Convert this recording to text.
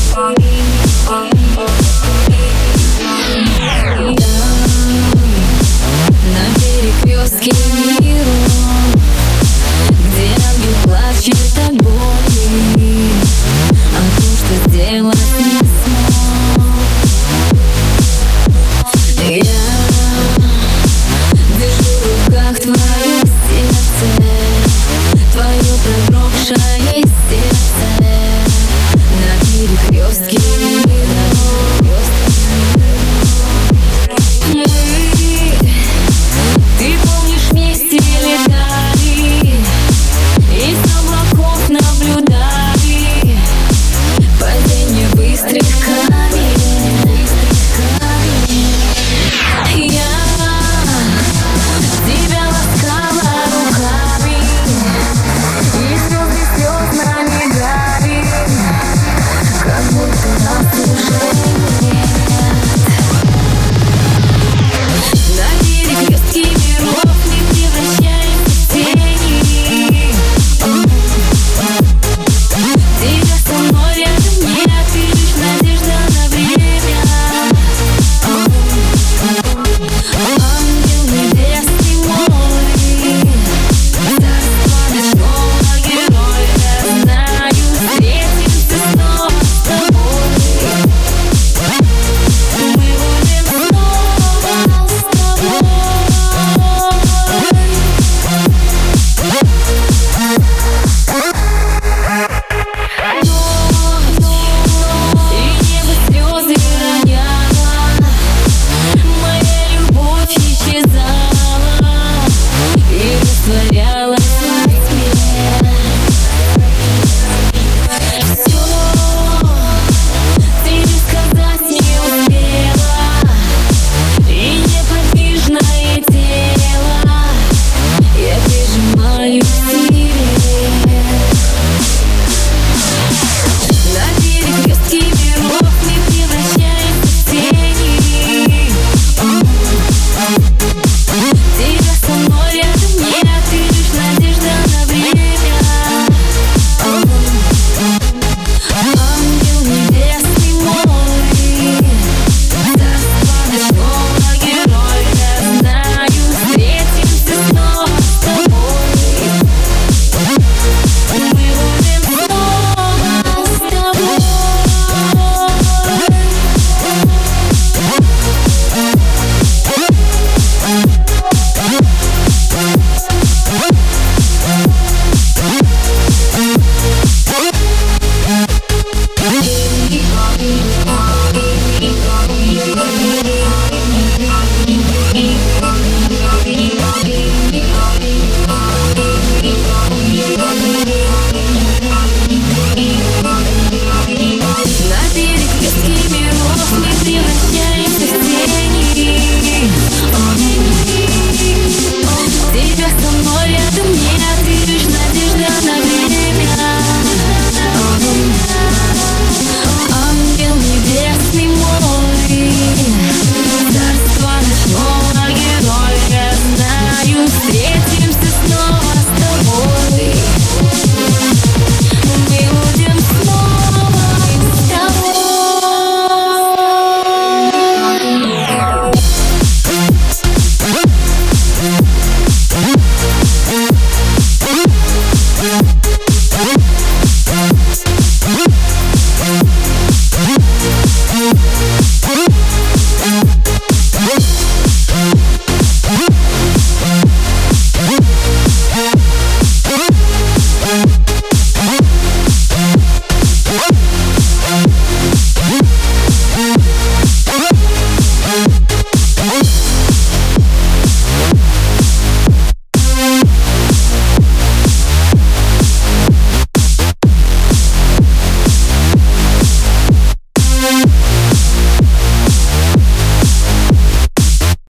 На перекрестке миру, где ангел плачет от боли, а то, что сделать не смог. Я держу в руках твое сердце, твое проброхшее сердце. На перекрестке мира ты помнишь, вместе летали, из облаков наблюдали падение быстрых камней. Я тебя ласкала руками, и слезы слезно мигали, как будто нас уже нет. На перекрестке миров не превращаемся в тени. Тебя со мной рядом нет, ты лишь надежда на время. Ангел небесный мой, царство ночного героя, знаю, встретимся снова с тобой. Мы будем снова с тобой. И небо слезы роняло, моя любовь исчезала и растворялась во тьме. Все тебе сказать не успела, и неподвижное тело я прижимаю к себе. На перекрестке миров не превращаемся в тени. Тебя со мной рядом нет, ты лишь надежда на время. Ангел небесный мой, царство ночного героя, знаю, встретимся снова с тобой. Мы будем снова с тобой. На перекрестке миров не превращаемся в тени. Тебя со мной рядом нет, ты лишь надежда на время. Ангел небесный мой,